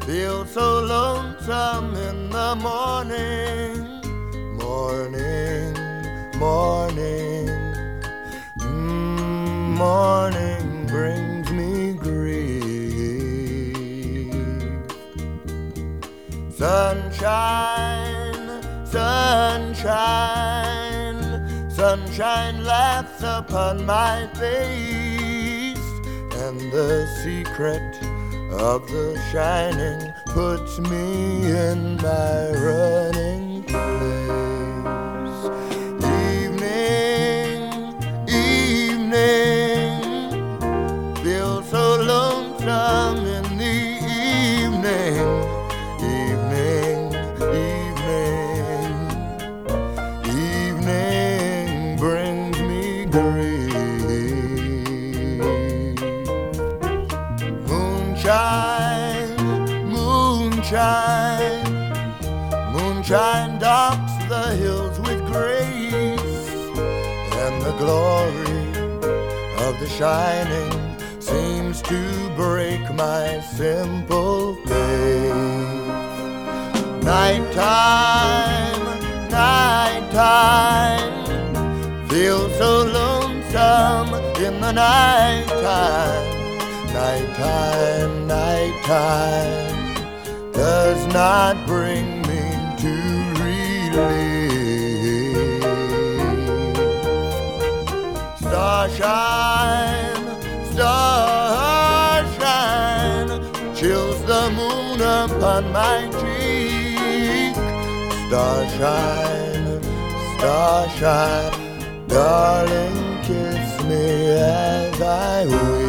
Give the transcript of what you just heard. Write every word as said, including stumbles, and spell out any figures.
Feel so lonesome in the morning, morning, morning. Mm, morning brings me grief. Sunshine, sunshine, sunshine laughs upon my face, and the secret of the shining puts me in my running place. Evening, evening, feel so lonesome in the evening. Evening, evening, evening brings me grief. Moonshine, moonshine, moonshine docks the hills with grace, and the glory of the shining seems to break my simple faith. Nighttime, nighttime, feel so lonesome in the nighttime. Nighttime, nighttime does not bring me to relief. Starshine, starshine chills the moon upon my cheek. Starshine, starshine, darling, kiss me as I weep.